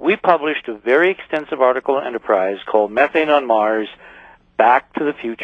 we published a very extensive article in Enterprise called Methane on Mars, Back to the Future, ?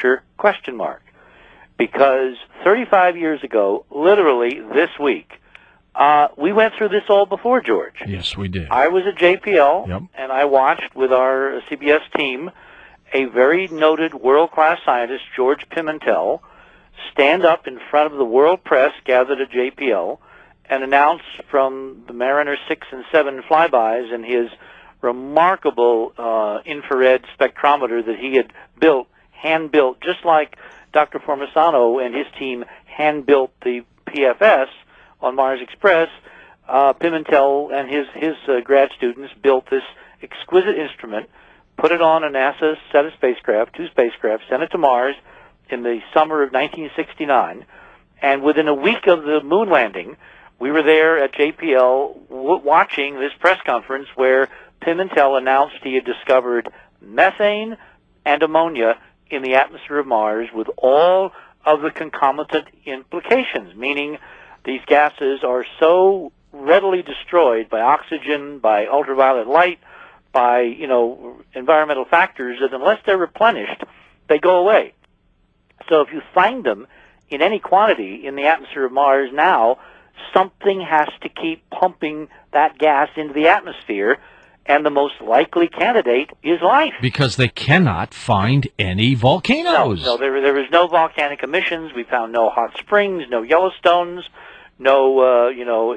Because 35 years ago, literally this week, we went through this all before, George. Yes, we did. I was at JPL, Yep. and I watched with our CBS team a very noted world-class scientist, George Pimentel, stand up in front of the world press gathered at JPL and announce from the Mariner 6 and 7 flybys and his remarkable infrared spectrometer that he had built, hand-built, just like Dr. Formisano and his team hand-built the PFS on Mars Express. Pimentel and his grad students built this exquisite instrument, put it on a NASA set of spacecraft, 2 spacecraft, sent it to Mars in the summer of 1969, and within a week of the moon landing, we were there at JPL watching this press conference where Pimentel announced he had discovered methane and ammonia in the atmosphere of Mars with all of the concomitant implications, meaning these gases are so readily destroyed by oxygen, by ultraviolet light, by, environmental factors that unless they're replenished, they go away. So if you find them in any quantity in the atmosphere of Mars now, something has to keep pumping that gas into the atmosphere, and the most likely candidate is life. Because they cannot find any volcanoes. No, there is no volcanic emissions. We found no hot springs, no Yellowstones, no,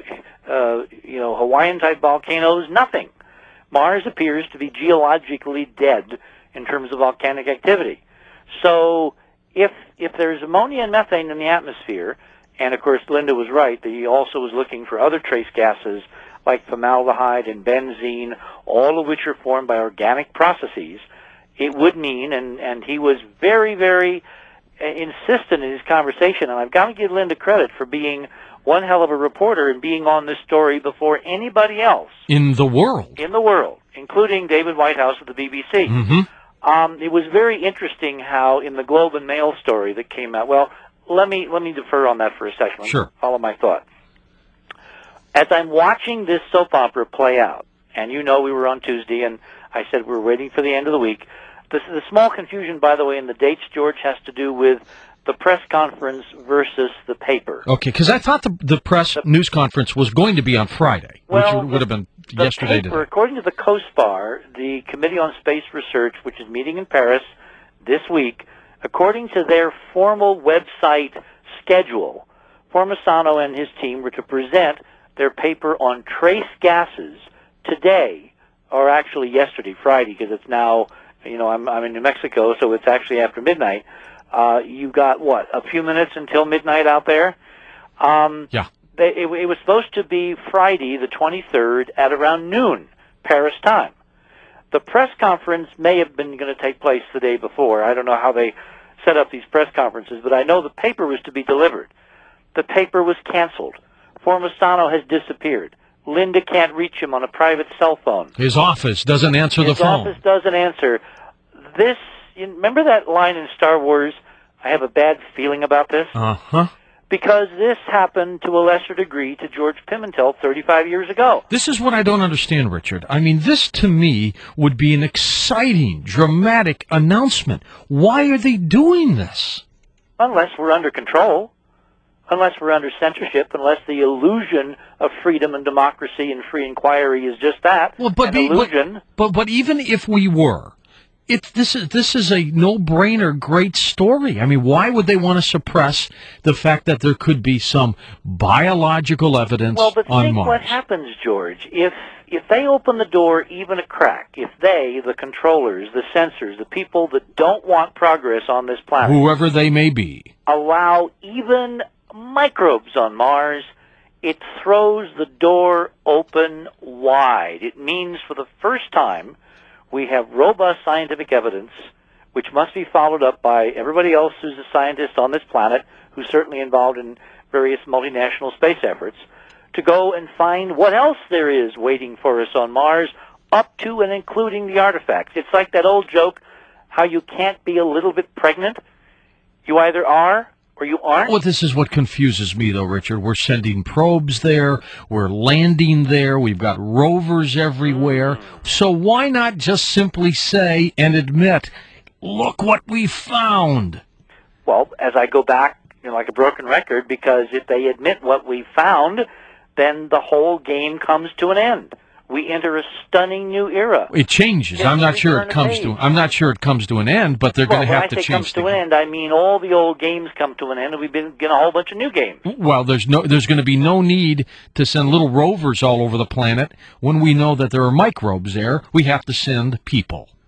Hawaiian-type volcanoes, nothing. Mars appears to be geologically dead in terms of volcanic activity. So if there's ammonia and methane in the atmosphere, and of course Linda was right, that he also was looking for other trace gases like formaldehyde and benzene, all of which are formed by organic processes, it would mean, and he was very, very insistent in his conversation, and I've got to give Linda credit for being one hell of a reporter and being on this story before anybody else. In the world. In the world, including David Whitehouse of the BBC. Mm-hmm. It was very interesting how in the Globe and Mail story that came out, well, let me defer on that for a second. Sure. Follow my thought. As I'm watching this soap opera play out, and we were on Tuesday, and I said we're waiting for the end of the week. The small confusion, by the way, in the dates, George, has to do with the press conference versus the paper. Okay, because I thought the press news conference was going to be on Friday, which would have been yesterday. The paper, according to the COSPAR, the Committee on Space Research, which is meeting in Paris this week, according to their formal website schedule, Formisano and his team were to present their paper on trace gases today, or actually yesterday, Friday, because it's now, I'm in New Mexico, so it's actually after midnight. You've got, a few minutes until midnight out there? Yeah. It was supposed to be Friday, the 23rd, at around noon, Paris time. The press conference may have been going to take place the day before. I don't know how they set up these press conferences, but I know the paper was to be delivered. The paper was canceled. Formisano has disappeared. Linda can't reach him on a private cell phone. His office doesn't answer the phone. His office doesn't answer. Remember that line in Star Wars, I have a bad feeling about this? Uh-huh. Because this happened to a lesser degree to George Pimentel 35 years ago. This is what I don't understand, Richard. I mean, this to me would be an exciting, dramatic announcement. Why are they doing this? Unless we're under control. Unless we're under censorship, unless the illusion of freedom and democracy and free inquiry is just that, an illusion. But even if we were, this is a no-brainer great story. I mean, why would they want to suppress the fact that there could be some biological evidence on Mars? Well, but think what happens, George, if they open the door even a crack, if they, the controllers, the censors, the people that don't want progress on this planet, whoever they may be, allow even microbes on Mars, it throws the door open wide. It means for the first time we have robust scientific evidence, which must be followed up by everybody else who's a scientist on this planet, who's certainly involved in various multinational space efforts, to go and find what else there is waiting for us on Mars, up to and including the artifacts. It's like that old joke, how you can't be a little bit pregnant. You either are or you aren't. Well, this is what confuses me, though, Richard. We're sending probes there. We're landing there. We've got rovers everywhere. So why not just simply say and admit, look what we found? Well, as I go back, like a broken record, because if they admit what we found, then the whole game comes to an end. We enter a stunning new era. It changes. I'm not sure it comes to an end, but they're going to have to change. When I say comes to an end, I mean all the old games come to an end, and we've been getting a whole bunch of new games. Well, there's going to be no need to send little rovers all over the planet when we know that there are microbes there. We have to send people.